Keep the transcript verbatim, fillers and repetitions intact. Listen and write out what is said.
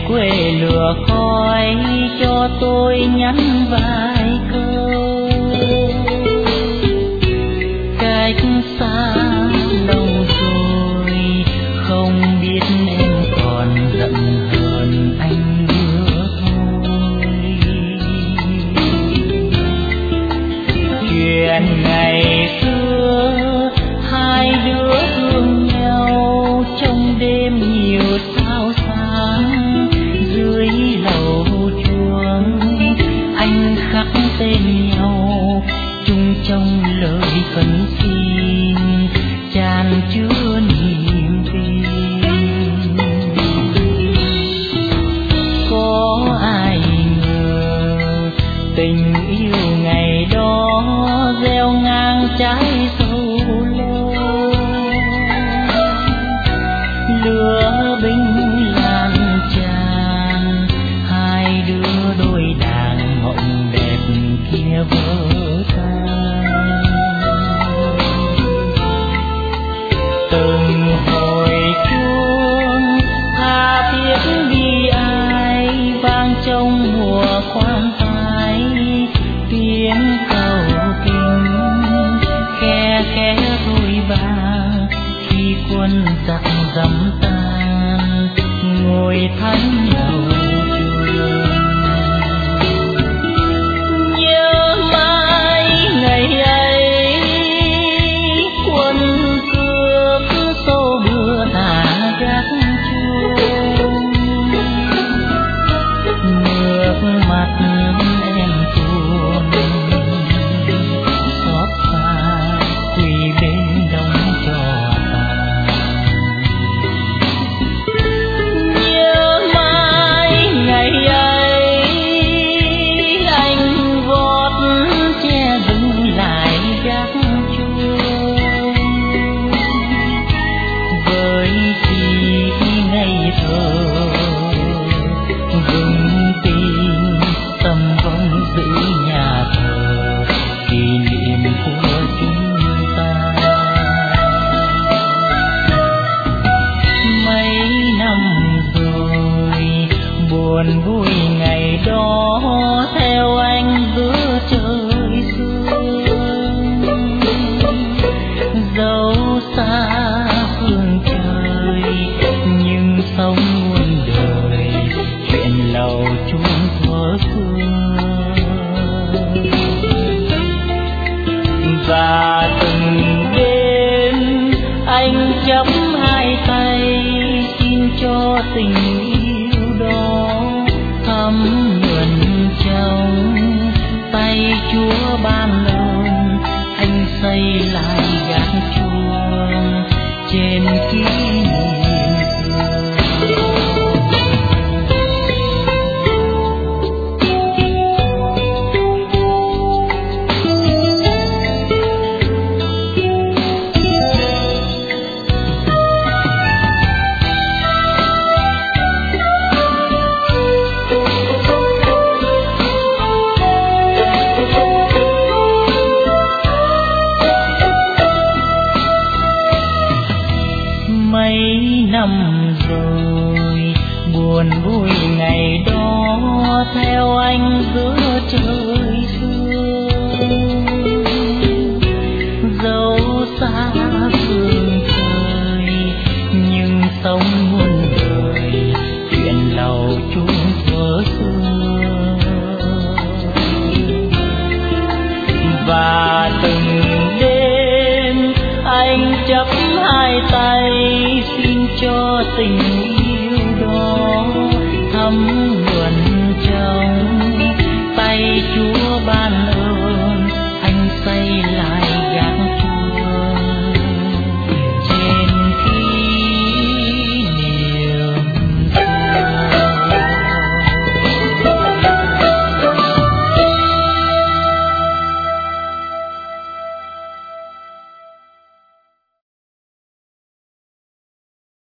quê lửa khói cho tôi nhắn vài câu. Cách xa lâu rồi không biết em còn giận hờn anh nữa thôi. Chuyện ngày xưa hai đứa thương nhau trong đêm nhiều sao sáng, dưới lầu chuông anh khắc tên nhau chung trong lời khấn xin tràn chứa niềm tin. Có ai ngờ tình yêu ngày đó gieo ngang trái sâu lâu, lửa binh lan tràn hai đứa đôi đàn mộng đẹp kia vỡ tan. Từng hồi chuông tha thiết bi ai vang trong mùa khoan phai, tiếng cầu kinh khe khẽ thôi vang khi quân giặc dầm tan ngồi thánh đầu trường. Nhớ mãi ngày ấy quân cướp xô bừa thả gác chuông, nước mắt em tuôn xót xa quỳ bên đống trò tàn. Nhớ mãi ngày ấy anh vót che dừng lại gác chuông, với chỉ ngây thơ vững tin tâm vong giữ nhà thờ kỷ niệm của chúng ta. Mấy năm rồi buồn vui ngày đó theo anh giữa trời sương, dẫu xa phương trời nhưng sống muôn đời chuyện lầu chuông thuở xưa. Và từng đêm anh chắp hai tay xin cho tình yêu đó thắm nhuần trong tay Chúa ban ơn. Anh xây lại gác chuông trên kỷ niệm xưa. Mấy năm rồi buồn vui ngày đó theo anh giữa trời